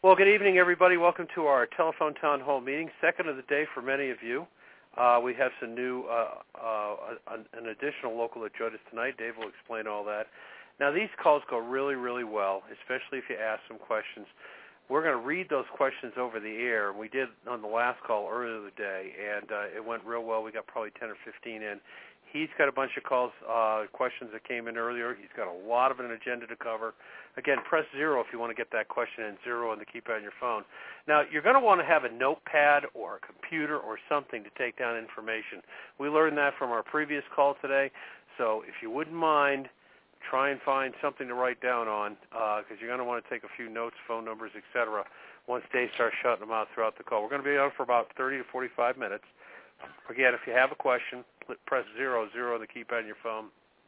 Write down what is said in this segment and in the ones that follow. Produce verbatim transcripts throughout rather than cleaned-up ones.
Well, good evening, everybody. Welcome to our telephone town hall meeting, second of the day for many of you. Uh, we have some new, uh, uh, an, an additional local that joined us tonight. Dave will explain all that. Now, these calls go really, really well, especially if you ask some questions. We're going to read those questions over the air. We did on the last call earlier in the day, and uh, it went real well. We got probably ten or fifteen in. He's got a bunch of calls, uh, questions that came in earlier. He's got a lot of an agenda to cover. Again, press zero if you want to get that question in, zero on the keypad on your phone. Now, you're going to want to have a notepad or a computer or something to take down information. We learned that from our previous call today. So if you wouldn't mind, try and find something to write down on because uh, you're going to want to take a few notes, phone numbers, et cetera, once Dave starts shutting them out throughout the call. We're going to be on for about thirty to forty-five minutes. Again, if you have a question, press zero, zero on the keypad on your phone.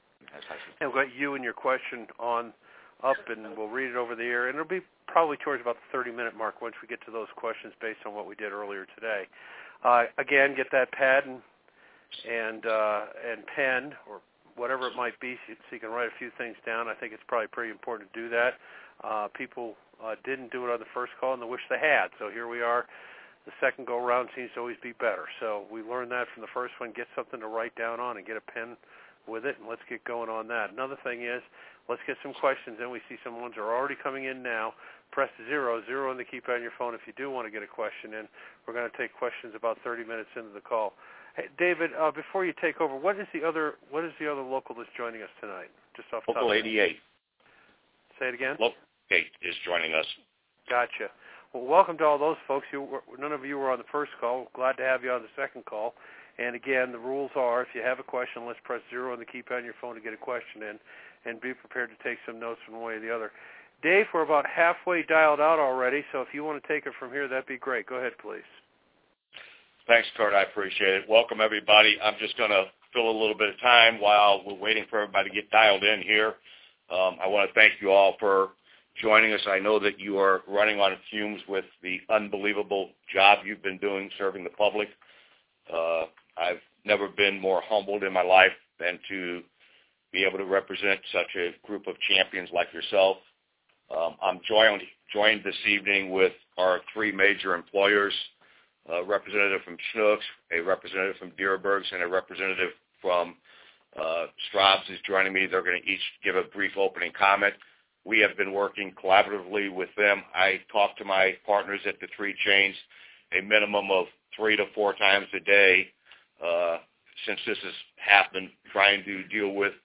And we've got you and your question on up, and we'll read it over the air. And it'll be probably towards about the thirty-minute mark once we get to those questions based on what we did earlier today. Uh, again, get that pad and and, uh, and pen or whatever it might be so you can write a few things down. I think it's probably pretty important to do that. Uh, people uh, didn't do it on the first call, and they wish they had. So here we are. The second go-around seems to always be better. So we learned that from the first one. Get something to write down on and get a pen with it, and let's get going on that. Another thing is, let's get some questions in. We see some ones are already coming in now. Press zero, zero on the keypad on your phone if you do want to get a question in. We're going to take questions about thirty minutes into the call. Hey, David, uh, before you take over, what is the other what is the other local that's joining us tonight? Just off the top of Local eighty-eight. Say it again? Local eighty-eight is joining us. Gotcha. Well, welcome to all those folks. You were, none of you were on the first call. Glad to have you on the second call. And again, the rules are if you have a question, let's press zero on the keypad on your phone to get a question in, and be prepared to take some notes from one way or the other. Dave, we're about halfway dialed out already, so if you want to take it from here, that'd be great. Go ahead, please. Thanks, Kurt. I appreciate it. Welcome, everybody. I'm just going to fill a little bit of time while we're waiting for everybody to get dialed in here. Um, I want to thank you all for joining us. I know that you are running on fumes with the unbelievable job you've been doing serving the public. Uh, I've never been more humbled in my life than to be able to represent such a group of champions like yourself. Um, I'm joined, joined this evening with our three major employers, a representative from Schnucks, a representative from Dierbergs, and a representative from uh, Straub's is joining me. They're going to each give a brief opening comment. We have been working collaboratively with them. I talk to my partners at the three chains a minimum of three to four times a day uh, since this has happened, trying to deal with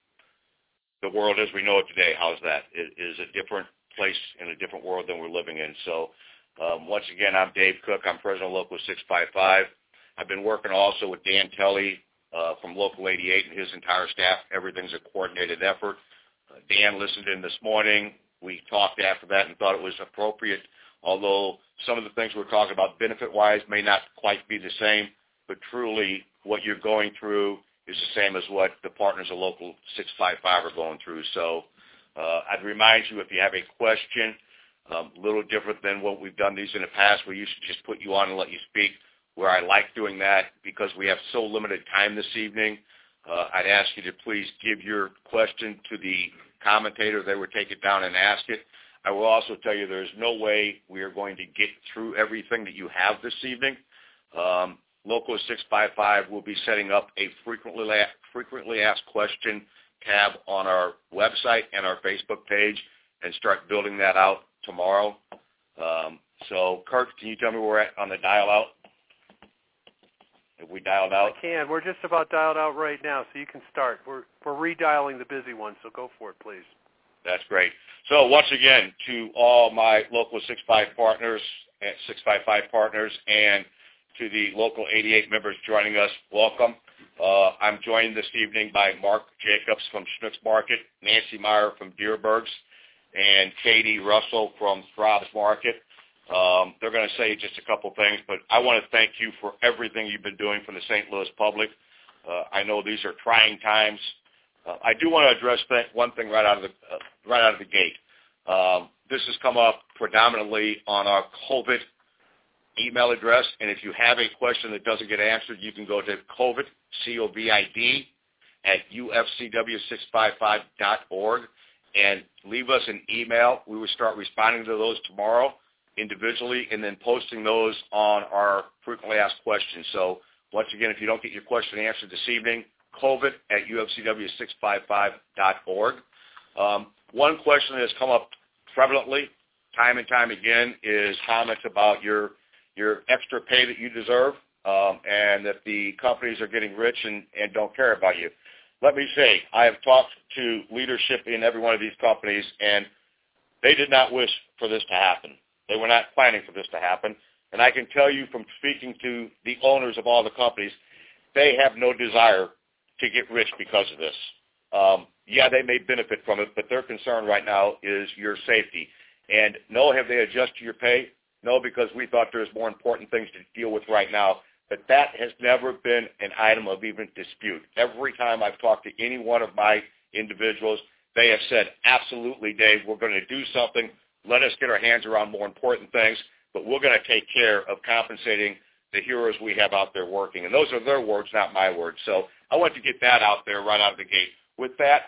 the world as we know it today. How's that? It is a different place in a different world than we're living in. So um, once again, I'm Dave Cook. I'm president of Local six five five. I've been working also with Dan Telly uh, from Local eighty-eight and his entire staff. Everything's a coordinated effort. Uh, Dan listened in this morning. We talked after that and thought it was appropriate, although some of the things we're talking about benefit-wise may not quite be the same, but truly what you're going through is the same as what the partners of Local six five five are going through. So uh, I'd remind you, if you have a question, a um, little different than what we've done these in the past, we used to just put you on and let you speak, where I like doing that because we have so limited time this evening. Uh, I'd ask you to please give your question to the commentator. They would take it down and ask it. I will also tell you there's no way we are going to get through everything that you have this evening. Um, Local six five five will be setting up a frequently frequently asked question tab on our website and our Facebook page and start building that out tomorrow. Um, so, Kurt, can you tell me where we're at on the dial out? Have we dialed out? I can. We're just about dialed out right now, so you can start. We're we're redialing the busy one, so go for it, please. That's great. So once again, to all my Local six five partners, six five five partners, and to the Local eighty-eight members joining us, welcome. Uh, I'm joined this evening by Mark Jacobs from Schnucks Market, Nancy Meyer from Dierbergs, and Katie Russell from Straub's Market. Um, they're going to say just a couple things, but I want to thank you for everything you've been doing for the Saint Louis public. Uh, I know these are trying times. Uh, I do want to address th- one thing right out of the uh, right out of the gate. Um, this has come up predominantly on our COVID email address, and if you have a question that doesn't get answered, you can go to COVID, C O V I D, at U F C W six five five dot org and leave us an email. We will start responding to those tomorrow. individually and then posting those on our frequently asked questions. So once again, if you don't get your question answered this evening, COVID at U F C W six five five dot org. Um, one question that has come up prevalently, time and time again, is comments about your your extra pay that you deserve, um, and that the companies are getting rich and, and don't care about you. Let me say, I have talked to leadership in every one of these companies, and they did not wish for this to happen. They were not planning for this to happen. And I can tell you from speaking to the owners of all the companies, they have no desire to get rich because of this. Um, yeah, they may benefit from it, but their concern right now is your safety. And no, have they adjusted your pay? No, because we thought there's more important things to deal with right now. But that has never been an item of even dispute. Every time I've talked to any one of my individuals, they have said, absolutely, Dave, we're going to do something. Let us get our hands around more important things, but we're going to take care of compensating the heroes we have out there working. And those are their words, not my words. So I want to get that out there right out of the gate. With that,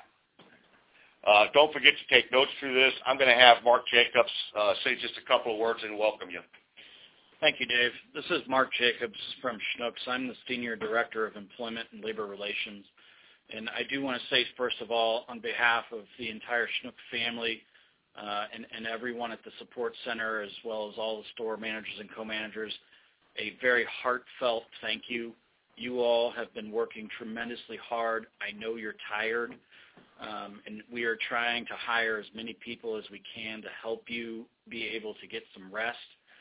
uh, don't forget to take notes through this. I'm going to have Mark Jacobs uh, say just a couple of words and welcome you. Thank you, Dave. This is Mark Jacobs from Schnucks. I'm the Senior Director of Employment and Labor Relations. And I do want to say, first of all, on behalf of the entire Schnuck family uh, and, and everyone at the support center, as well as all the store managers and co-managers, a very heartfelt thank you. You all have been working tremendously hard. I know you're tired, um, and we are trying to hire as many people as we can to help you be able to get some rest.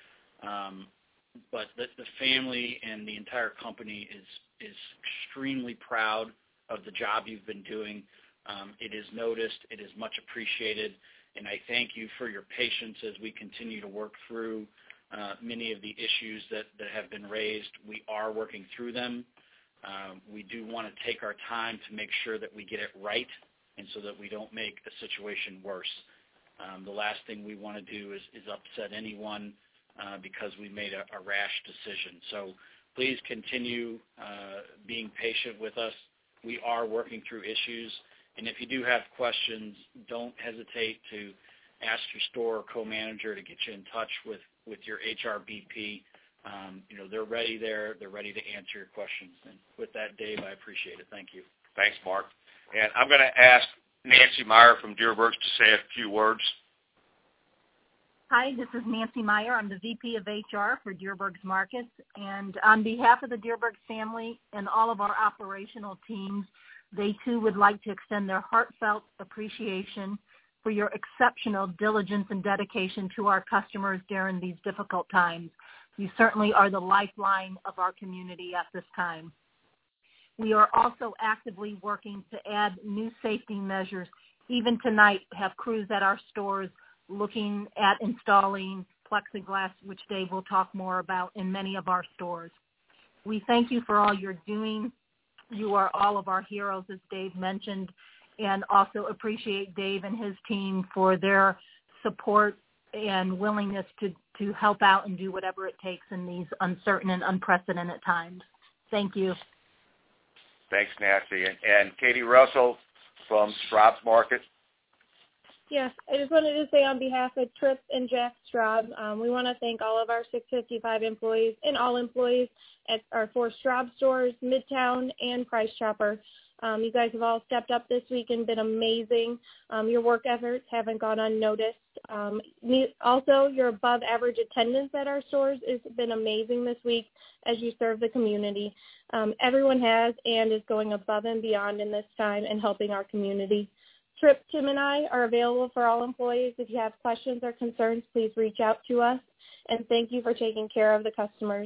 Um, but the, the family and the entire company is is extremely proud of the job you've been doing. Um, it is noticed. It is much appreciated. And I thank you for your patience as we continue to work through uh, many of the issues that, that have been raised. We are working through them. Um, we do want to take our time to make sure that we get it right and so that we don't make the situation worse. Um, the last thing we want to do is, is upset anyone uh, because we made a, a rash decision. So please continue uh, being patient with us. We are working through issues, and if you do have questions, don't hesitate to ask your store or co-manager to get you in touch with, with your H R B P. Um, you know, they're ready there. They're ready to answer your questions. And with that, Dave, I appreciate it. Thank you. Thanks, Mark. And I'm going to ask Nancy Meyer from Dierbergs to say a few words. Hi, this is Nancy Meyer. I'm the V P of H R for Dierbergs Markets. And on behalf of the Dierbergs family and all of our operational teams, they too would like to extend their heartfelt appreciation for your exceptional diligence and dedication to our customers during these difficult times. You certainly are the lifeline of our community at this time. We are also actively working to add new safety measures. Even tonight, have crews at our stores looking at installing plexiglass, which Dave will talk more about in many of our stores. We thank you for all you're doing. You are all of our heroes, as Dave mentioned, and also appreciate Dave and his team for their support and willingness to, to help out and do whatever it takes in these uncertain and unprecedented times. Thank you. Thanks, Nancy. And, and Katie Russell from Straub's Market. Yes, I just wanted to say on behalf of Tripp and Jack Straub, um, we want to thank all of our six fifty-five employees and all employees at our four Straub stores, Midtown, and Price Chopper. Um, you guys have all stepped up this week and been amazing. Um, your work efforts haven't gone unnoticed. Um, also, your above-average attendance at our stores has been amazing this week as you serve the community. Um, everyone has and is going above and beyond in this time and helping our community. Tripp, Tim, and I are available for all employees. If you have questions or concerns, please reach out to us. And thank you for taking care of the customers.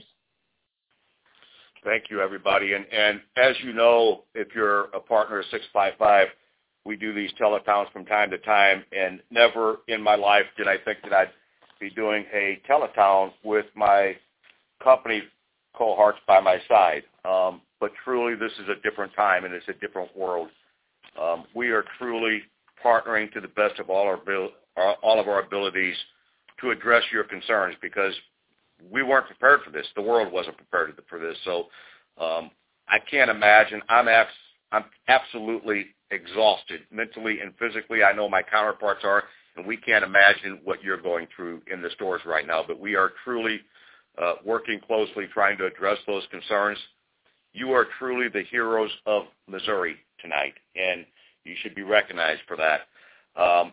Thank you, everybody. And, and as you know, if you're a partner of six five five, we do these teletowns from time to time, and never in my life did I think that I'd be doing a teletown with my company cohorts by my side. Um, but truly, this is a different time, and it's a different world. Um, we are truly partnering to the best of all our, all of our abilities to address your concerns, because we weren't prepared for this. The world wasn't prepared for this. So um, I can't imagine. I'm, abs- I'm absolutely exhausted mentally and physically. I know my counterparts are. and we can't imagine what you're going through in the stores right now, but we are truly uh, working closely trying to address those concerns. You are truly the heroes of Missouri tonight, and you should be recognized for that. Um,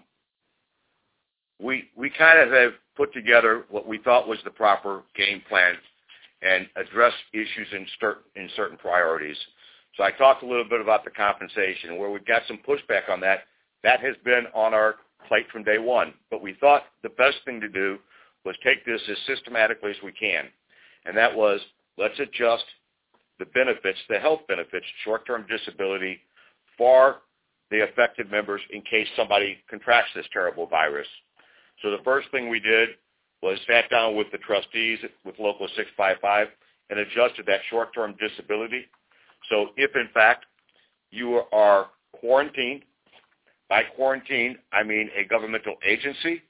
we we kind of have put together what we thought was the proper game plan and address issues in, cer- in certain priorities. So I talked a little bit about the compensation, where we've got some pushback on that. That has been on our plate from day one. But we thought the best thing to do was take this as systematically as we can. And that was, let's adjust the benefits, the health benefits, short-term disability for the affected members in case somebody contracts this terrible virus. So the first thing we did was sat down with the trustees with Local six five five and adjusted that short-term disability. So if, in fact, you are quarantined, by quarantine, I mean a governmental agency,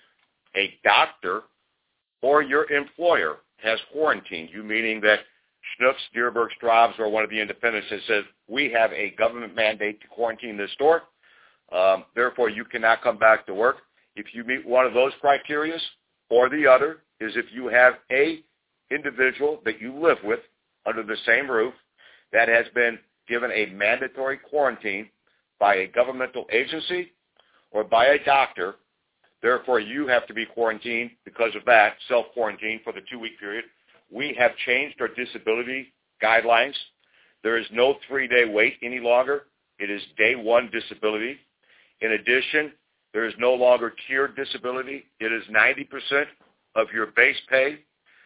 a doctor, or your employer has quarantined you, meaning that Schnucks, Dierberg, Straub's, or one of the independents that says, we have a government mandate to quarantine this store, um, therefore you cannot come back to work. If you meet one of those criteria, or the other is if you have a individual that you live with under the same roof that has been given a mandatory quarantine by a governmental agency or by a doctor, therefore you have to be quarantined because of that, self-quarantine for the two-week period. We have changed our disability guidelines. There is no three-day wait any longer. It is day one disability. In addition, there is no longer tiered disability. It is ninety percent of your base pay,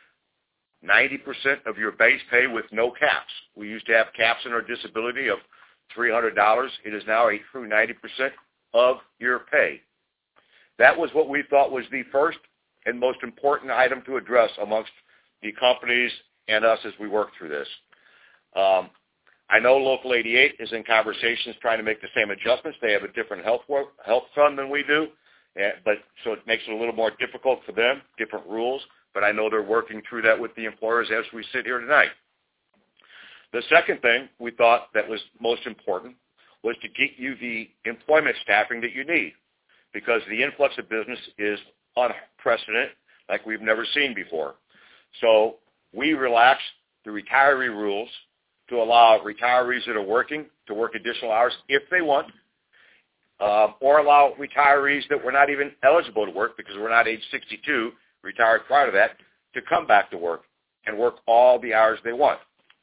ninety percent of your base pay with no caps. We used to have caps in our disability of three hundred dollars. It is now a true ninety percent of your pay. That was what we thought was the first and most important item to address amongst the companies and us as we work through this. Um, I know Local eighty-eight is in conversations trying to make the same adjustments. They have a different health work, health fund than we do, and, but so it makes it a little more difficult for them, different rules, but I know they're working through that with the employers as we sit here tonight. The second thing we thought that was most important was to get you the employment staffing that you need, because the influx of business is unprecedented, like we've never seen before. So we relaxed the retiree rules to allow retirees that are working to work additional hours if they want, uh, or allow retirees that were not even eligible to work because we're not age sixty-two, retired prior to that, to come back to work and work all the hours they want.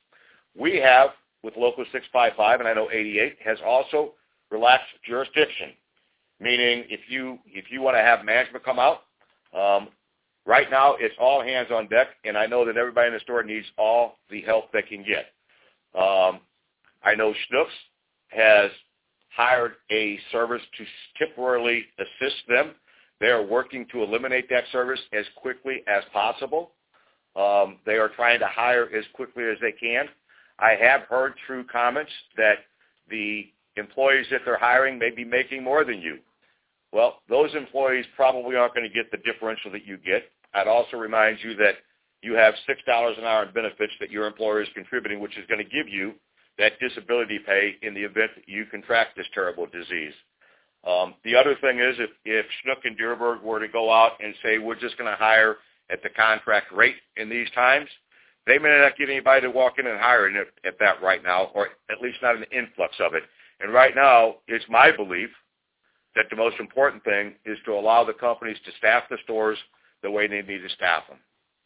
We have, with Local six five five, and I know eighty-eight, has also relaxed jurisdiction, meaning if you if you want to have management come out, um, right now it's all hands on deck, and I know that everybody in the store needs all the help they can get. Um, I know Schnucks has hired a service to temporarily assist them. They are working to eliminate that service as quickly as possible. Um, they are trying to hire as quickly as they can. I have heard through comments that the employees that they're hiring may be making more than you. Well, those employees probably aren't going to get the differential that you get. I'd also remind you that you have six dollars an hour in benefits that your employer is contributing, which is going to give you that disability pay in the event that you contract this terrible disease. Um, the other thing is if, if Schnuck and Dierberg were to go out and say, we're just going to hire at the contract rate in these times, they may not get anybody to walk in and hire at, at that right now, or at least not an influx of it. And right now, it's my belief that the most important thing is to allow the companies to staff the stores the way they need to staff them.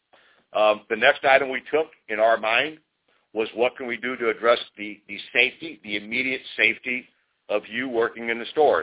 Um, the next item we took in our mind was what can we do to address the, the safety, the immediate safety of you working in the stores.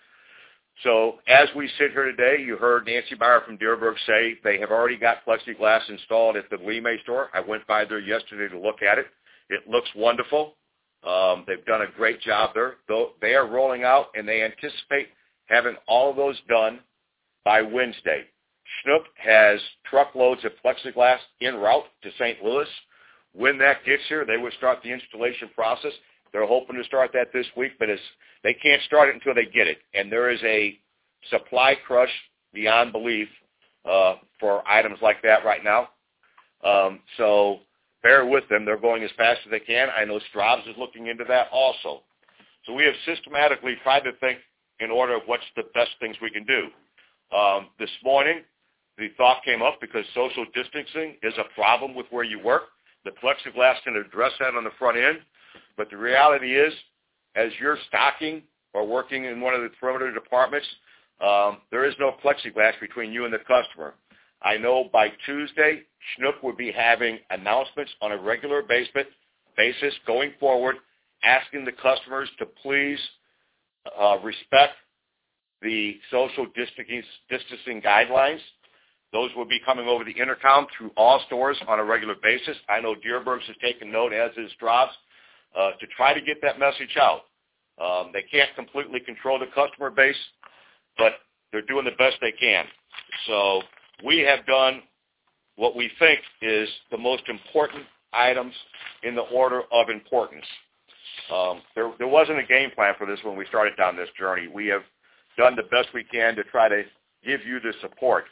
So as we sit here today, you heard Nancy Bauer from Dierberg say they have already got plexiglass installed at the Lee May store. I went by there yesterday to look at it. It looks wonderful. Um, they've done a great job there. Though they are rolling out, and they anticipate having all of those done by Wednesday. Schnuck has truckloads of plexiglass en route to Saint Louis. When that gets here, they will start the installation process. They're hoping to start that this week, but it's, they can't start it until they get it. And there is a supply crush beyond belief uh, for items like that right now. Um, so bear with them. They're going as fast as they can. I know Straub's is looking into that also. So we have systematically tried to think in order of what's the best things we can do. Um, this morning, the thought came up because social distancing is a problem with where you work. The plexiglass can address that on the front end. But the reality is, as you're stocking or working in one of the perimeter departments, um, there is no plexiglass between you and the customer. I know by Tuesday, Schnuck would be having announcements on a regular basis, basis going forward, asking the customers to please uh, respect the social distancing, distancing guidelines. Those will be coming over the intercom through all stores on a regular basis. I know Dierbergs has taken note, as is Straub's, uh, to try to get that message out. Um, they can't completely control the customer base, but they're doing the best they can. So we have done what we think is the most important items in the order of importance. Um, there, there wasn't a game plan for this when we started down this journey. We have done the best we can to try to give you the support.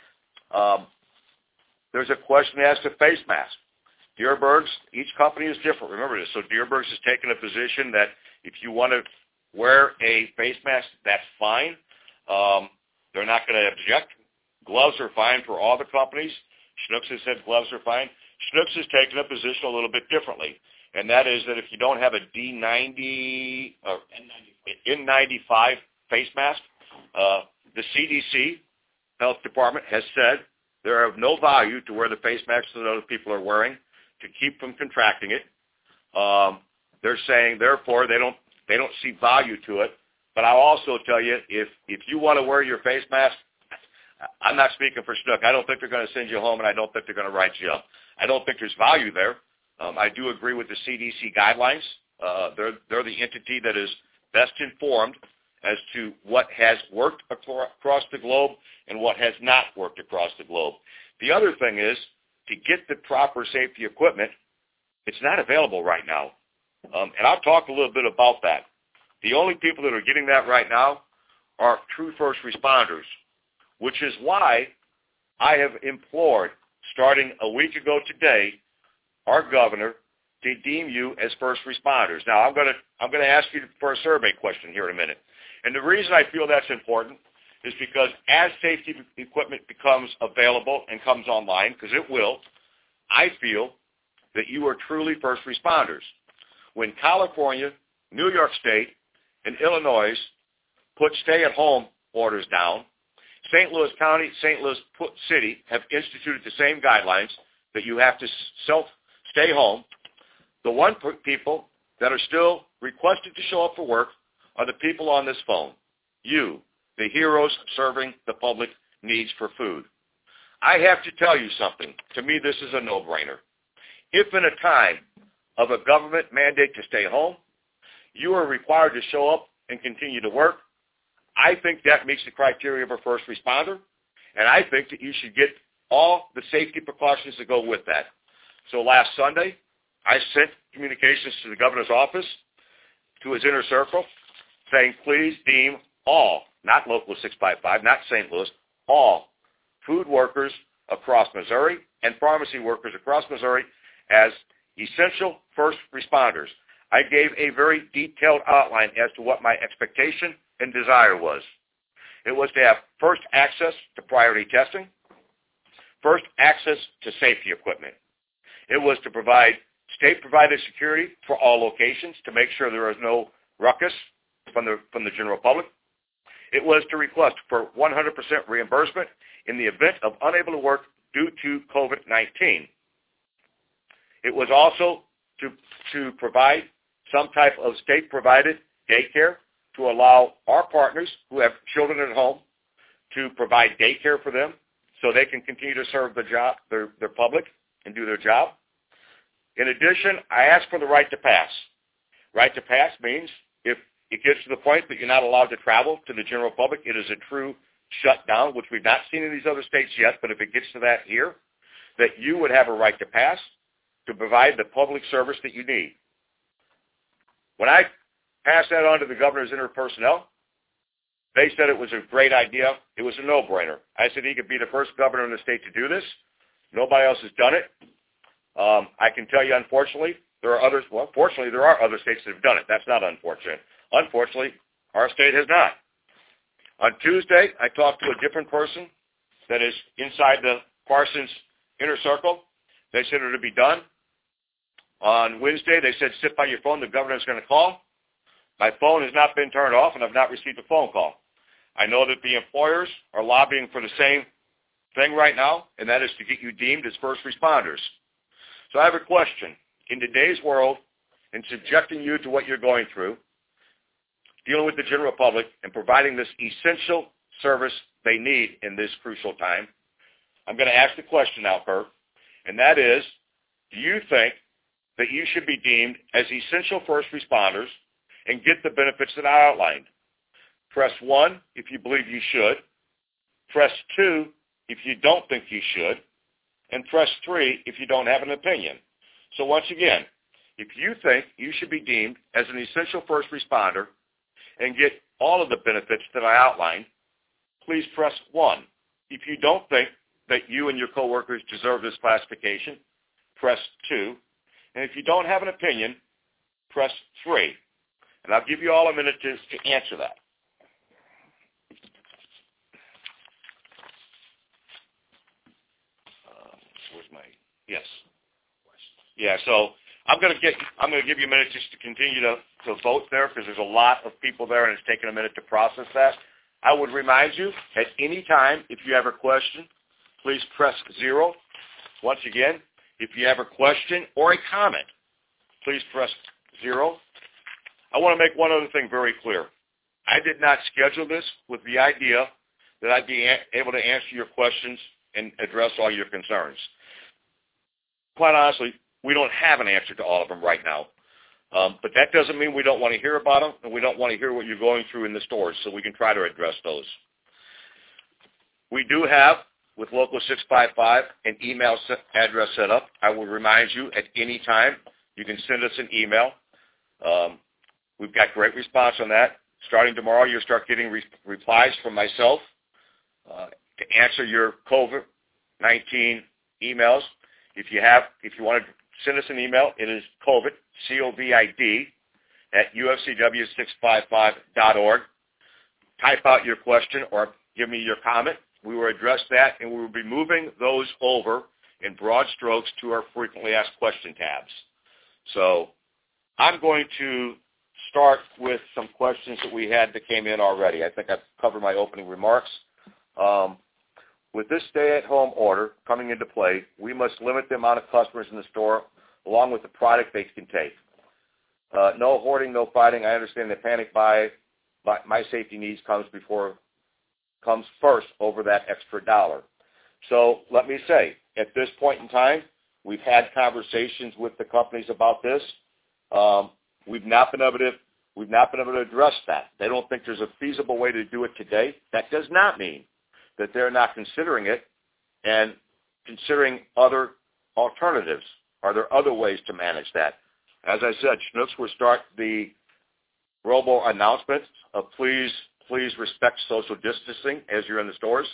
Um, there's a question as to face masks. Dierbergs, each company is different. Remember this. So Dierbergs has taken a position that if you want to wear a face mask, that's fine. Um, they're not going to object. Gloves are fine for all the companies. Schnucks has said gloves are fine. Schnucks has taken a position a little bit differently, and that is that if you don't have a D ninety or N ninety-five face mask, uh, the C D C Health Department has said they're of no value to wear the face masks that other people are wearing to keep from contracting it. Um, they're saying, therefore, they don't they don't see value to it. But I'll also tell you, if if you want to wear your face mask, I'm not speaking for Schnuck. I don't think they're going to send you home, and I don't think they're going to write you up. I don't think there's value there. Um, I do agree with the C D C guidelines. Uh, they're they're the entity that is best informed as to what has worked across the globe and what has not worked across the globe. The other thing is, to get the proper safety equipment, it's not available right now. Um, and I'll talk a little bit about that. The only people that are getting that right now are true first responders, which is why I have implored, starting a week ago today, our governor to deem you as first responders. Now, I'm going to I'm going to ask you for a survey question here in a minute. And the reason I feel that's important is because as safety equipment becomes available and comes online, because it will, I feel that you are truly first responders. When California, New York State, and Illinois put stay-at-home orders down, Saint Louis County, Saint Louis City have instituted the same guidelines that you have to self stay home. The one people that are still requested to show up for work are the people on this phone. You, the heroes serving the public needs for food. I have to tell you something. To me, this is a no-brainer. If in a time of a government mandate to stay home, you are required to show up and continue to work, I think that meets the criteria of a first responder, and I think that you should get all the safety precautions that go with that. So last Sunday, I sent communications to the governor's office, to his inner circle, saying, please deem all, not Local six five five, not Saint Louis, all food workers across Missouri and pharmacy workers across Missouri as essential first responders. I gave a very detailed outline as to what my expectation and desire was. It was to have first access to priority testing, first access to safety equipment. It was to provide state-provided security for all locations to make sure there was no ruckus from the from the general public. It was to request for one hundred percent reimbursement in the event of unable to work due to COVID nineteen. It was also to to provide some type of state-provided daycare to allow our partners who have children at home to provide daycare for them so they can continue to serve the job, their, their public and do their job. In addition, I asked for the right to pass. Right to pass means if it gets to the point that you're not allowed to travel to the general public, it is a true shutdown, which we've not seen in these other states yet, but if it gets to that here, that you would have a right to pass to provide the public service that you need. When I passed that on to the governor's inner personnel, they said it was a great idea. It was a no-brainer. I said he could be the first governor in the state to do this. Nobody else has done it. Um, I can tell you, unfortunately, there are others. Well, fortunately, there are other states that have done it. That's not unfortunate. Unfortunately, our state has not. On Tuesday, I talked to a different person that is inside the Parsons inner circle. They said it would be done. On Wednesday, they said, sit by your phone. The governor's going to call. My phone has not been turned off, and I've not received a phone call. I know that the employers are lobbying for the same thing right now, and that is to get you deemed as first responders. So I have a question. In today's world, in subjecting you to what you're going through, dealing with the general public and providing this essential service they need in this crucial time, I'm going to ask the question now, Kurt, and that is, do you think that you should be deemed as essential first responders and get the benefits that I outlined? Press one if you believe you should. Press two if you don't think you should. And press three if you don't have an opinion. So once again, if you think you should be deemed as an essential first responder and get all of the benefits that I outlined, please press one. If you don't think that you and your coworkers deserve this classification, press two. And if you don't have an opinion, press three. And I'll give you all a minute to, to answer that. Uh, where's my, yes. Yeah, so I'm going to get, I'm going to give you a minute just to continue to, to vote there because there's a lot of people there and it's taken a minute to process that. I would remind you at any time if you have a question, please press zero. Once again, if you have a question or a comment, please press zero. I want to make one other thing very clear. I did not schedule this with the idea that I'd be a- able to answer your questions and address all your concerns. Quite honestly, we don't have an answer to all of them right now. Um, but that doesn't mean we don't want to hear about them, and we don't want to hear what you're going through in the stores, so we can try to address those. We do have, with Local six five five, an email set, address set up. I will remind you at any time you can send us an email. Um, we've got great response on that. Starting tomorrow, you'll start getting re- replies from myself uh, to answer your COVID nineteen emails. If you have, if you want to send us an email, it is COVID, C O V I D, at U F C W six five five dot org. Type out your question or give me your comment. We will address that, and we will be moving those over in broad strokes to our frequently asked question tabs. So I'm going to start with some questions that we had that came in already. I think I've covered my opening remarks. Um, with this stay-at-home order coming into play, we must limit the amount of customers in the store along with the product they can take. Uh, no hoarding, no fighting. I understand that panic buy, buy, my safety needs comes before comes first over that extra dollar. So let me say, at this point in time, we've had conversations with the companies about this. Um, we've not been able to we've not been able to address that. They don't think there's a feasible way to do it today. That does not mean that they're not considering it and considering other alternatives. Are there other ways to manage that? As I said, Schnucks will start the robo announcements of please, please respect social distancing as you're in the stores.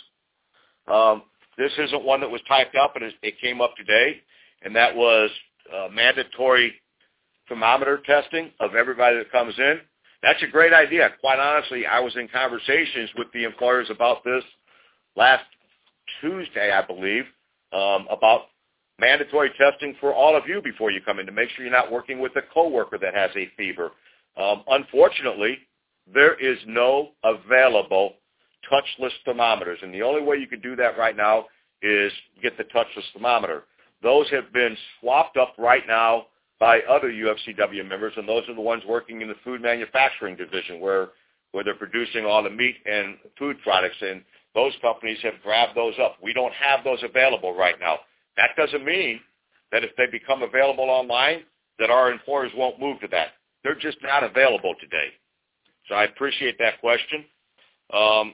Um, this isn't one that was typed up, and it came up today, and that was uh, mandatory thermometer testing of everybody that comes in. That's a great idea. Quite honestly, I was in conversations with the employers about this last Tuesday, I believe, um, about mandatory testing for all of you before you come in to make sure you're not working with a coworker that has a fever. Um, unfortunately, there is no available touchless thermometers, and the only way you can do that right now is get the touchless thermometer. Those have been swapped up right now by other U F C W members, and those are the ones working in the food manufacturing division where, where they're producing all the meat and food products, and those companies have grabbed those up. We don't have those available right now. That doesn't mean that if they become available online that our employers won't move to that. They're just not available today. So I appreciate that question. Um,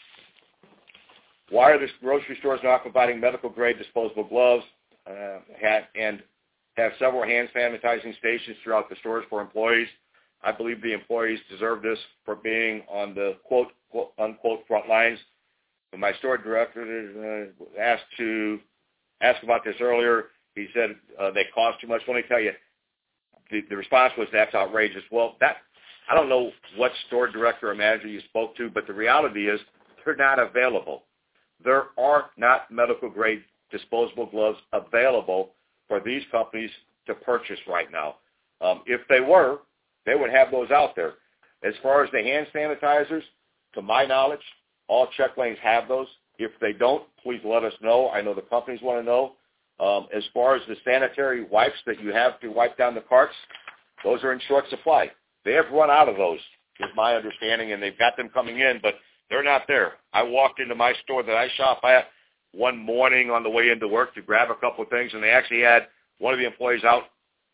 why are the grocery stores not providing medical-grade disposable gloves uh, have, and have several hand sanitizing stations throughout the stores for employees? I believe the employees deserve this for being on the quote, quote unquote front lines. When my store director uh, asked to ask about this earlier, he said uh, they cost too much. Let me tell you, the, the response was that's outrageous. Well, that I don't know what store director or manager you spoke to, but the reality is they're not available. There are not medical-grade disposable gloves available for these companies to purchase right now. Um, if they were, they would have those out there. As far as the hand sanitizers, to my knowledge, all check lanes have those. If they don't, please let us know. I know the companies want to know. Um, as far as the sanitary wipes that you have to wipe down the carts, those are in short supply. They have run out of those, is my understanding, and they've got them coming in, but they're not there. I walked into my store that I shop at one morning on the way into work to grab a couple of things, and they actually had one of the employees out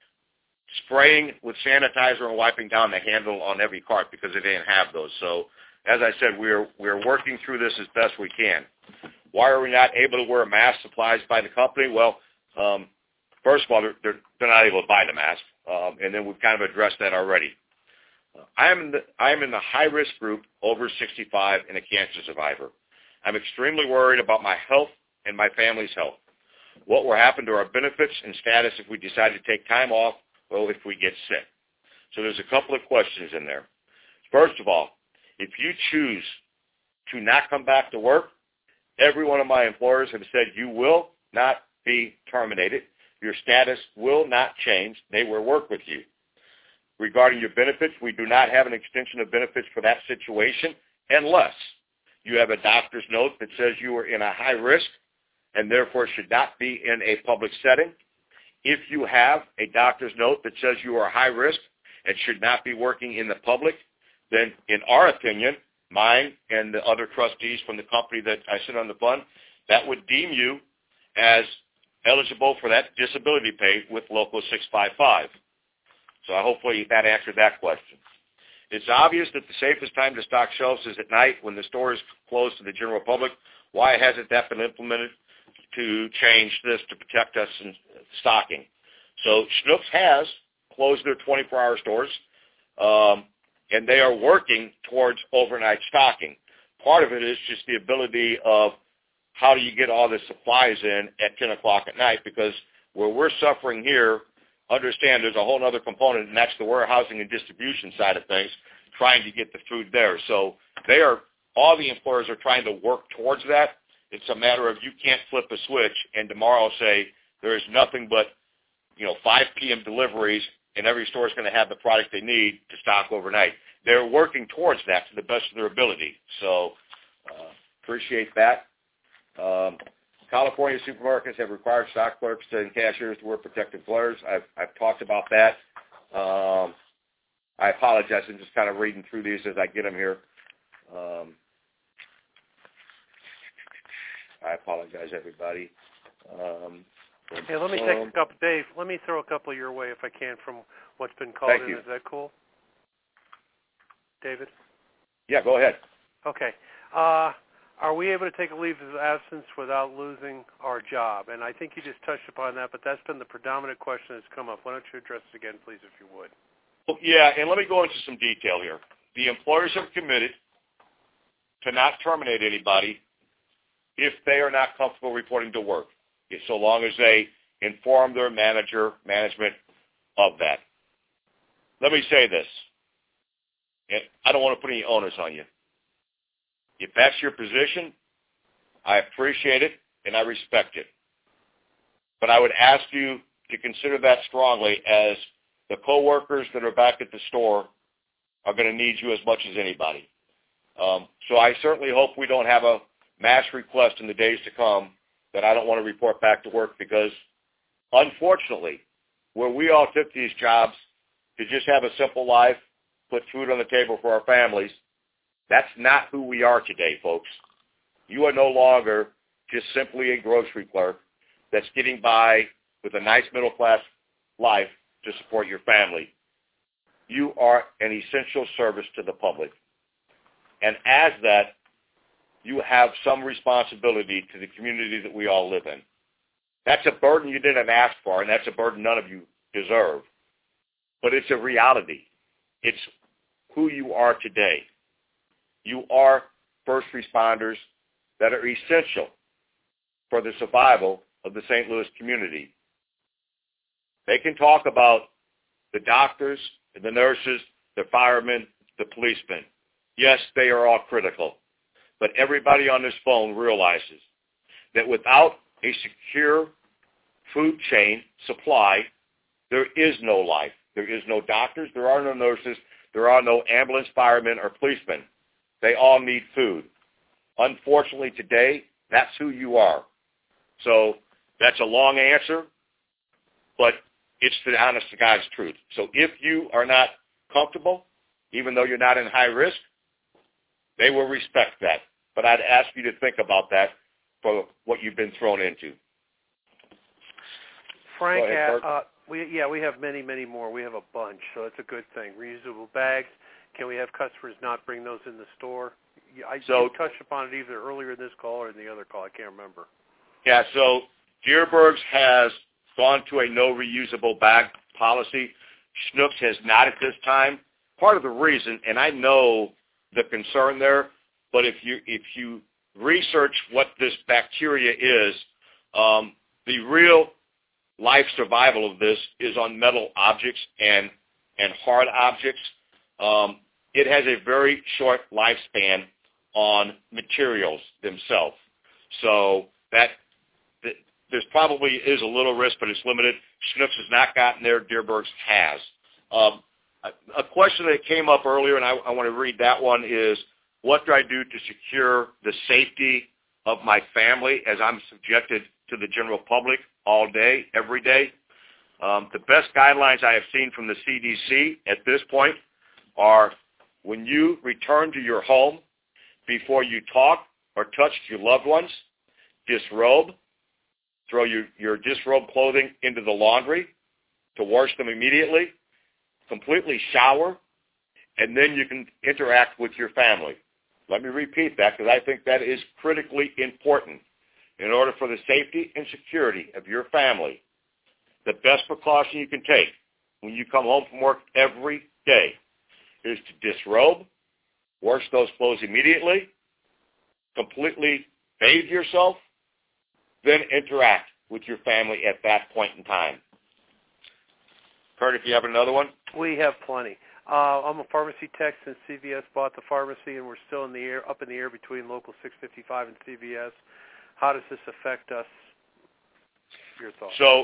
spraying with sanitizer and wiping down the handle on every cart because they didn't have those. So, as I said, we're we're working through this as best we can. Why are we not able to wear masks supplied by the company? Well, um, first of all, they're, they're, they're not able to buy the mask, um, and then we've kind of addressed that already. I am in the, I am in the high-risk group, over sixty-five, and a cancer survivor. I'm extremely worried about my health and my family's health. What will happen to our benefits and status if we decide to take time off or if we get sick? So there's a couple of questions in there. First of all, if you choose to not come back to work, every one of my employers have said you will not be terminated. Your status will not change. They will work with you. Regarding your benefits, we do not have an extension of benefits for that situation unless you have a doctor's note that says you are in a high risk and therefore should not be in a public setting. If you have a doctor's note that says you are high risk and should not be working in the public, then in our opinion, mine and the other trustees from the company that I sit on the fund, that would deem you as eligible for that disability pay with Local six five five. So hopefully that answered that question. It's obvious that the safest time to stock shelves is at night when the store is closed to the general public. Why hasn't that been implemented to change this to protect us in stocking? So Schnucks has closed their twenty-four hour stores, um, and they are working towards overnight stocking. Part of it is just the ability of how do you get all the supplies in at ten o'clock at night, because where we're suffering here, understand there's a whole other component, and that's the warehousing and distribution side of things, trying to get the food there. So they are, all the employers are trying to work towards that. It's a matter of you can't flip a switch and tomorrow say there is nothing but, you know, five p.m. deliveries and every store is going to have the product they need to stock overnight. They're working towards that to the best of their ability. So uh, appreciate that. Um, California supermarkets have required stock clerks and cashiers to wear protective flares. I've, I've talked about that. Um, I apologize. I'm just kind of reading through these as I get them here. Um, I apologize, everybody. Um, hey, let me take a couple, Dave. Let me throw a couple your way if I can from what's been called Thank in. you. Is that cool, David? Yeah, go ahead. Okay. Uh, Are we able to take a leave of absence without losing our job? And I think you just touched upon that, but that's been the predominant question that's come up. Why don't you address it again, please, if you would? Well, yeah, and let me go into some detail here. The employers have committed to not terminate anybody if they are not comfortable reporting to work, so long as they inform their manager, management of that. Let me say this, and I don't want to put any onus on you. If that's your position, I appreciate it and I respect it. But I would ask you to consider that strongly, as the coworkers that are back at the store are going to need you as much as anybody. Um, so I certainly hope we don't have a mass request in the days to come that I don't want to report back to work, because unfortunately, where we all took these jobs to just have a simple life, put food on the table for our families, that's not who we are today, folks. You are no longer just simply a grocery clerk that's getting by with a nice middle-class life to support your family. You are an essential service to the public. And as that, you have some responsibility to the community that we all live in. That's a burden you didn't ask for, and that's a burden none of you deserve. But it's a reality. It's who you are today. You are first responders that are essential for the survival of the Saint Louis community. They can talk about the doctors and the nurses the firemen, the policemen. Yes, they are all critical. But everybody on this phone realizes that without a secure food chain supply, there is no life. There is no doctors. There are no nurses. There are no ambulance firemen or policemen. They all need food. Unfortunately, today, that's who you are. So that's a long answer, but it's the honest to God's truth. So if you are not comfortable, even though you're not in high risk, they will respect that. But I'd ask you to think about that for what you've been thrown into. Frank, ahead, uh, we yeah, we have many, many more. We have a bunch, so it's a good thing. Reusable bags. Can we have customers not bring those in the store? I so, you touched upon it either earlier in this call or in the other call. I can't remember. Yeah, so Dierbergs has gone to a no reusable bag policy. Schnucks has not at this time. Part of the reason, and I know the concern there, but if you if you research what this bacteria is, um, the real life survival of this is on metal objects and and hard objects. Um, it has a very short lifespan on materials themselves. So that, that there's probably is a little risk, but it's limited. Schnucks has not gotten there. Dierbergs has. Um, a, a question that came up earlier, and I, I want to read that one, is what do I do to secure the safety of my family as I'm subjected to the general public all day, every day? Um, the best guidelines I have seen from the C D C at this point are when you return to your home, before you talk or touch your loved ones, disrobe, throw your, your disrobed clothing into the laundry to wash them immediately, completely shower, and then you can interact with your family. Let me repeat that because I think that is critically important. In order for the safety and security of your family, the best precaution you can take when you come home from work every day is to disrobe, wash those clothes immediately, completely bathe yourself, then interact with your family at that point in time. Kurt, if you have another one? We have plenty. Uh, I'm a pharmacy tech since C V S bought the pharmacy, and we're still in the air, up in the air between Local six fifty-five and C V S. How does this affect us? Your thoughts? So,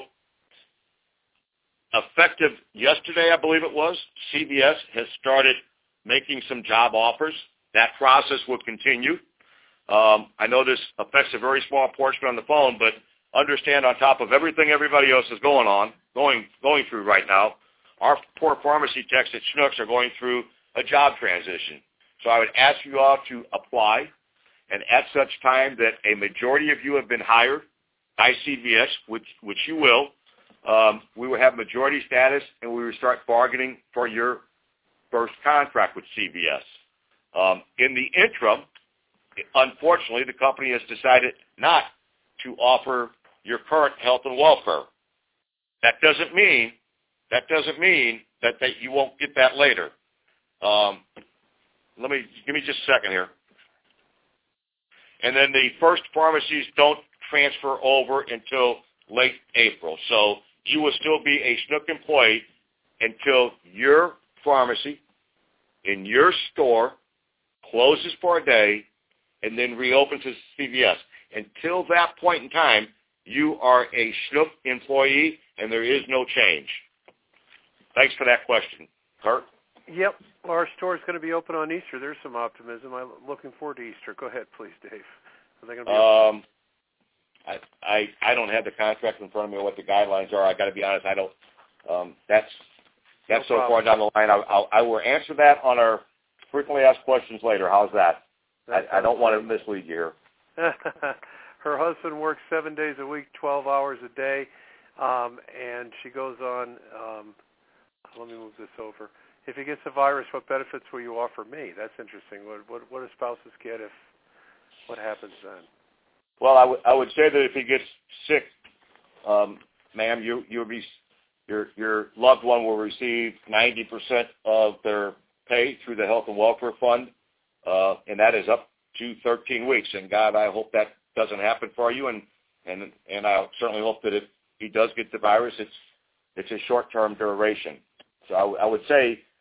effective yesterday, I believe it was, C V S has started making some job offers. That process will continue. Um, I know this affects a very small portion on the phone, but understand on top of everything everybody else is going on, going going through right now, our poor pharmacy techs at Schnucks are going through a job transition. So I would ask you all to apply, and at such time that a majority of you have been hired by C V S, which which you will, um, we will have majority status, and we will start bargaining for your first contract with C V S. Um, in the interim, unfortunately, the company has decided not to offer your current health and welfare. That doesn't mean that doesn't mean that, that you won't get that later. Um, let me give me just a second here. And then the first pharmacies don't transfer over until late April. So you will still be a Schnuck employee until your pharmacy in your store closes for a day and then reopens as C V S. Until that point in time, you are a Schnuck employee, and there is no change. Thanks for that question. Kurt? Yep. Our store is going to be open on Easter. There's some optimism. I'm looking forward to Easter. Go ahead, please, Dave. Are they going to be um, I, I I don't have the contract in front of me or what the guidelines are. I got to be honest. I don't. Um, that's that's no so far down the line. I, I'll, I will answer that on our frequently asked questions later. How's that? that I, I don't want to mislead you here. Her husband works seven days a week, twelve hours a day, um, and she goes on. Um, let me move this over. If he gets the virus, what benefits will you offer me? That's interesting. What what, what do spouses get if? What happens then? Well, I would I would say that if he gets sick, um, ma'am, you you'll be your your loved one will receive ninety percent of their pay through the Health and Welfare Fund, uh, and that is up to thirteen weeks. And God, I hope that doesn't happen for you, and and and I certainly hope that if he does get the virus, it's it's a short-term duration. So I, w- I would say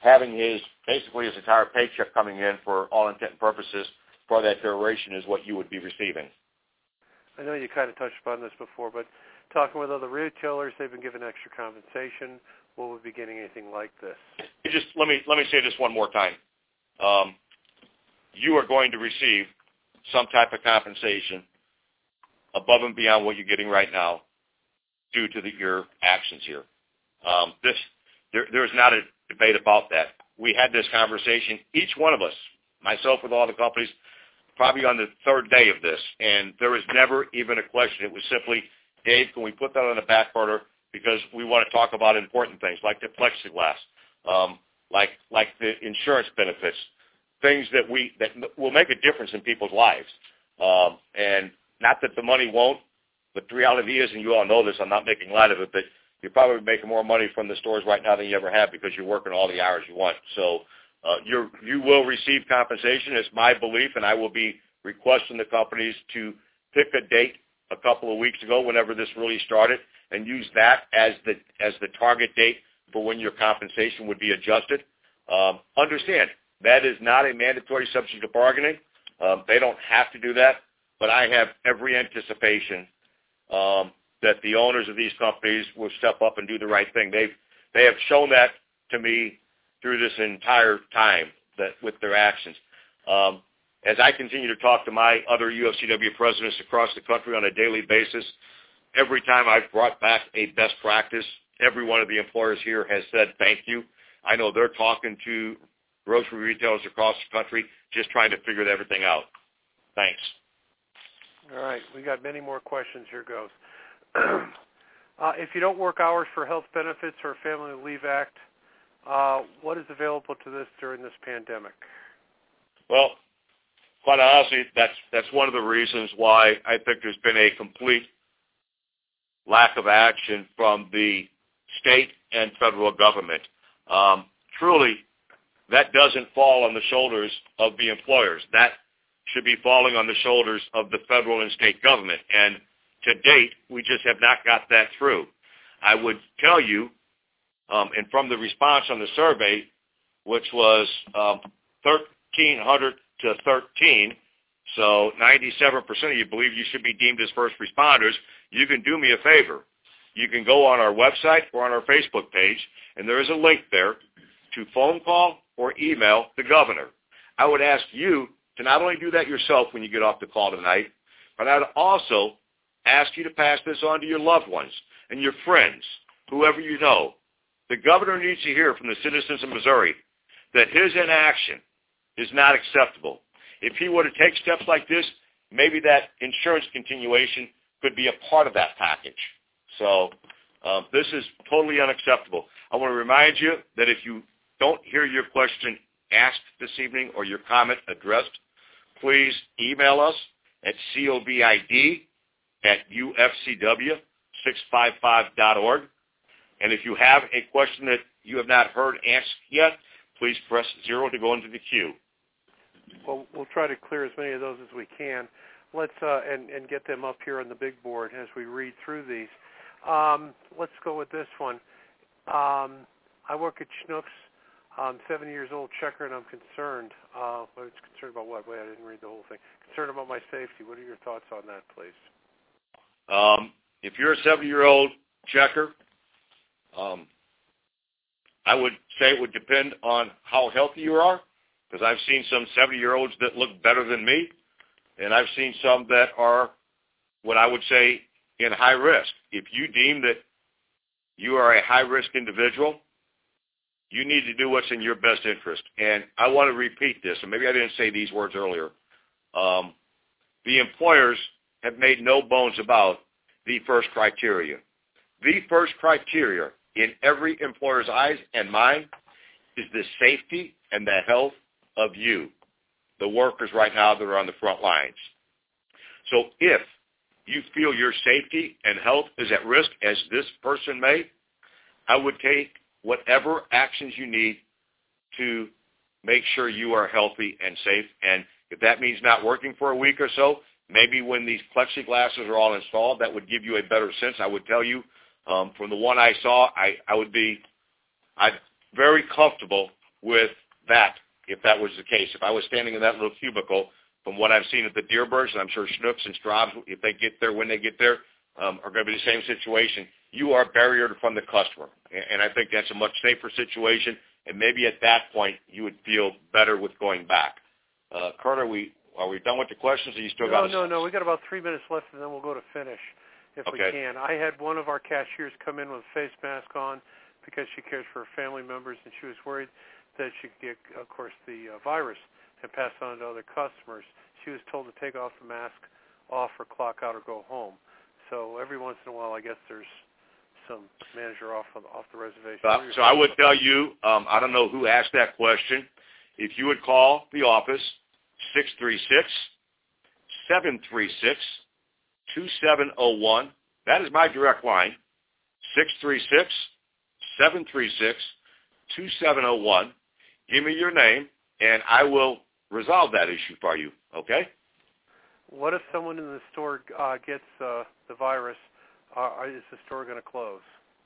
having his, basically his entire paycheck coming in for all intent and purposes for that duration is what you would be receiving. I know you kind of touched upon this before, but talking with other retailers, they've been given extra compensation. Will we be getting anything like this? You just let me let me say this one more time. Um, you are going to receive some type of compensation above and beyond what you're getting right now due to the, your actions here. Um, this there, there's not a debate about that. We had this conversation, each one of us, myself with all the companies, probably on the third day of this, and there was never even a question. It was simply, Dave, can we put that on the back burner because we want to talk about important things like the plexiglass, um, like like the insurance benefits, things that we that will make a difference in people's lives. Um, and not that the money won't, but the reality is, and you all know this, I'm not making light of it, but you're probably making more money from the stores right now than you ever have because you're working all the hours you want. So uh, you're, you will receive compensation. It's my belief, and I will be requesting the companies to pick a date a couple of weeks ago, whenever this really started, and use that as the as the target date for when your compensation would be adjusted. Um, understand, that is not a mandatory subject of bargaining. Um, they don't have to do that, but I have every anticipation um, that the owners of these companies will step up and do the right thing. They've they have shown that to me through this entire time that with their actions. Um, as I continue to talk to my other U F C W presidents across the country on a daily basis, every time I've brought back a best practice, every one of the employers here has said thank you. I know they're talking to grocery retailers across the country just trying to figure everything out. Thanks. All right. We got many more questions. Here goes. uh, if you don't work hours for health benefits or Family Leave Act, uh, what is available to this during this pandemic? Well, quite honestly, that's that's one of the reasons why I think there's been a complete lack of action from the state and federal government. Um, truly, that doesn't fall on the shoulders of the employers. That should be falling on the shoulders of the federal and state government. And to date, we just have not got that through. I would tell you, um, and from the response on the survey, which was um, thirteen hundred to thirteen, so ninety-seven percent of you believe you should be deemed as first responders, you can do me a favor. You can go on our website or on our Facebook page, and there is a link there to phone call or email the governor. I would ask you to not only do that yourself when you get off the call tonight, but I would also ask you to pass this on to your loved ones and your friends, whoever you know. The governor needs to hear from the citizens of Missouri that his inaction is not acceptable. If he were to take steps like this, maybe that insurance continuation could be a part of that package. So um, this is totally unacceptable. I want to remind you that if you don't hear your question asked this evening or your comment addressed, please email us at COVID at U F C W six five five dot org. And if you have a question that you have not heard asked yet, please press zero to go into the queue. Well, we'll try to clear as many of those as we can. Let's uh, and, and get them up here on the big board as we read through these. Um, let's go with this one. Um, I work at Schnucks. I'm seventy years old, checker, and I'm concerned. Uh, well, it's concerned about what? Wait, I didn't read the whole thing. Concerned about my safety. What are your thoughts on that, please? Um, if you're a seventy-year-old checker, um, I would say it would depend on how healthy you are, because I've seen some seventy-year-olds that look better than me, and I've seen some that are what I would say in high risk. If you deem that you are a high-risk individual, you need to do what's in your best interest. And I want to repeat this, and maybe I didn't say these words earlier. Um, the employers have made no bones about the first criteria. The first criteria in every employer's eyes and mine is the safety and the health of you, the workers right now that are on the front lines. So if you feel your safety and health is at risk, as this person may, I would take whatever actions you need to make sure you are healthy and safe. And if that means not working for a week or so, maybe when these plexiglasses are all installed, that would give you a better sense. I would tell you, um, from the one I saw, I, I would be I'm very comfortable with that if that was the case. If I was standing in that little cubicle, from what I've seen at the Dierbergs, and I'm sure Schnucks and Straubs, if they get there, when they get there, um, are going to be the same situation. You are barriered from the customer, and I think that's a much safer situation, and maybe at that point you would feel better with going back. Uh, Kurt, are we, are we done with the questions, or you still no, got No, no, no. We got about three minutes left, and then we'll go to finish, if okay. we can. I had one of our cashiers come in with a face mask on because she cares for her family members, and she was worried that she could get, of course, the uh, virus and pass it on to other customers. She was told to take off the mask off or clock out or go home. So every once in a while, I guess there's some manager off of, off the reservation. Uh, so I would tell you, um, I don't know who asked that question. If you would call the office, six three six, seven three six, two seven zero one. That is my direct line, six three six, seven three six, two seven zero one. Give me your name, and I will resolve that issue for you, okay? What if someone in the store uh, gets uh, the virus? Uh, is the store going to close?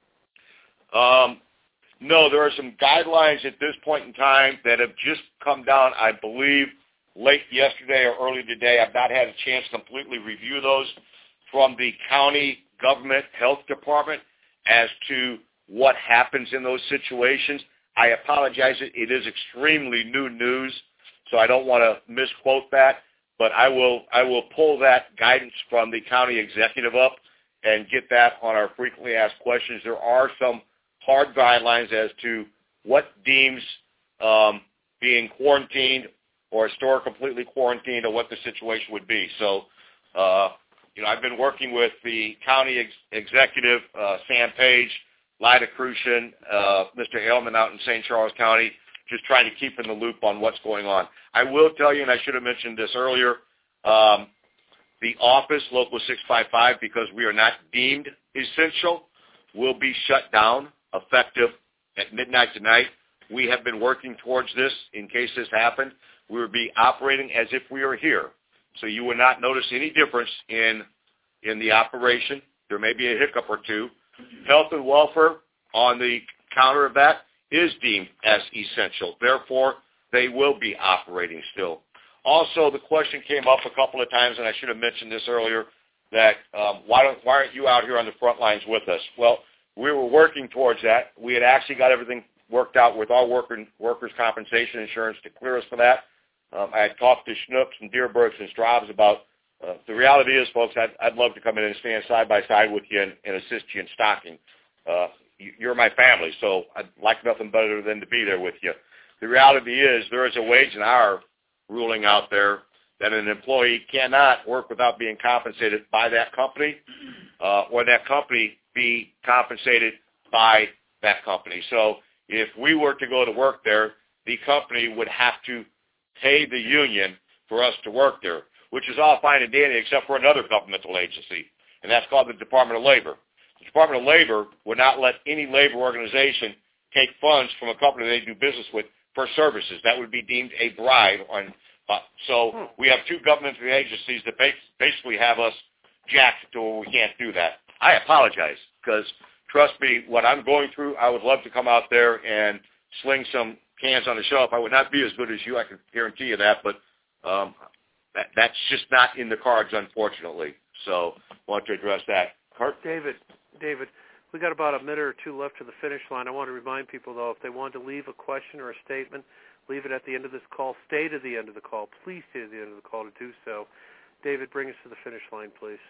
Um, no, there are some guidelines at this point in time that have just come down, I believe, late yesterday or early today. I've not had a chance to completely review those from the county government health department as to what happens in those situations. I apologize. It is extremely new news, so I don't want to misquote that. But I will I will pull that guidance from the county executive up and get that on our frequently asked questions. There are some hard guidelines as to what deems um, being quarantined or a store completely quarantined or what the situation would be. So, uh, you know, I've been working with the county ex- executive, uh, Sam Page, Lyda Crucian, uh, Mister Ailman out in Saint Charles County, just trying to keep in the loop on what's going on. I will tell you, and I should have mentioned this earlier, um, the office, Local six five five, because we are not deemed essential, will be shut down effective at midnight tonight. We have been working towards this in case this happened. We would be operating as if we are here. So you would not notice any difference in in the operation. There may be a hiccup or two. Health and welfare on the counter of that is deemed as essential. Therefore, they will be operating still. Also, the question came up a couple of times, and I should have mentioned this earlier, that um, why, don't, why aren't you out here on the front lines with us? Well, we were working towards that. We had actually got everything worked out with our worker, workers' compensation insurance to clear us for that. Um, I had talked to Schnucks and Dierbergs and Straubs about uh, the reality is, folks, I'd, I'd love to come in and stand side by side with you and, and assist you in stocking. Uh, you're my family, so I'd like nothing better than to be there with you. The reality is there is a wage and hour ruling out there that an employee cannot work without being compensated by that company uh, or that company be compensated by that company. So if we were to go to work there, the company would have to pay the union for us to work there, which is all fine and dandy except for another governmental agency, and that's called the Department of Labor. The Department of Labor would not let any labor organization take funds from a company they do business with for services. That would be deemed a bribe. On, uh, so we have two governmental agencies that basically have us jacked to where we can't do that. I apologize because, trust me, what I'm going through, I would love to come out there and sling some cans on the shelf. I would not be as good as you, I can guarantee you that, but um, that, that's just not in the cards, unfortunately. So I want to address that. Kurt? David, David, we got about a minute or two left to the finish line. I want to remind people, though, if they want to leave a question or a statement, leave it at the end of this call. Stay to the end of the call. Please stay to the end of the call to do so. David, bring us to the finish line, please.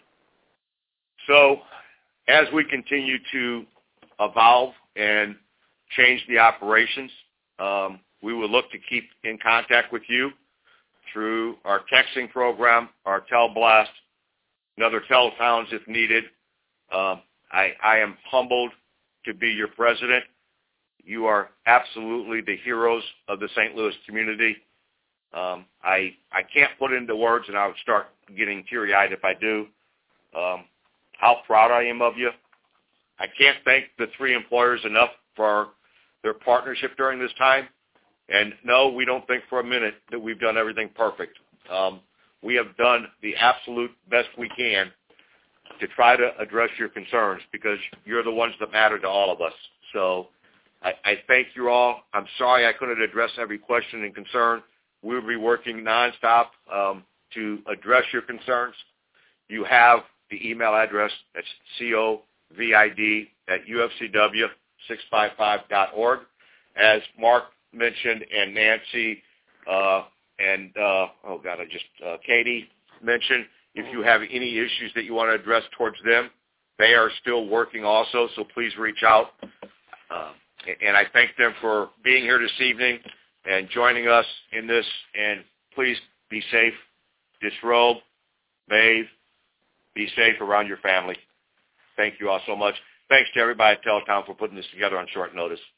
So as we continue to evolve and change the operations, um, we will look to keep in contact with you through our texting program, our TelBlast, and other teletowns if needed. Um, I, I am humbled to be your president. You are absolutely the heroes of the Saint Louis community. Um, I I can't put it into words, and I would start getting teary-eyed if I do, um, how proud I am of you. I can't thank the three employers enough for their partnership during this time. And no, we don't think for a minute that we've done everything perfect. Um, we have done the absolute best we can to try to address your concerns because you're the ones that matter to all of us. So I, I thank you all. I'm sorry I couldn't address every question and concern. We'll be working nonstop um, to address your concerns. You have the email address. That's COVID at U F C W six five five dot org. As Mark mentioned and Nancy uh, and, uh, oh, God, I just, uh, Katie mentioned, if you have any issues that you want to address towards them, they are still working also, so please reach out. Uh, and I thank them for being here this evening and joining us in this. And please be safe, disrobe, bathe, be safe around your family. Thank you all so much. Thanks to everybody at Teletown for putting this together on short notice.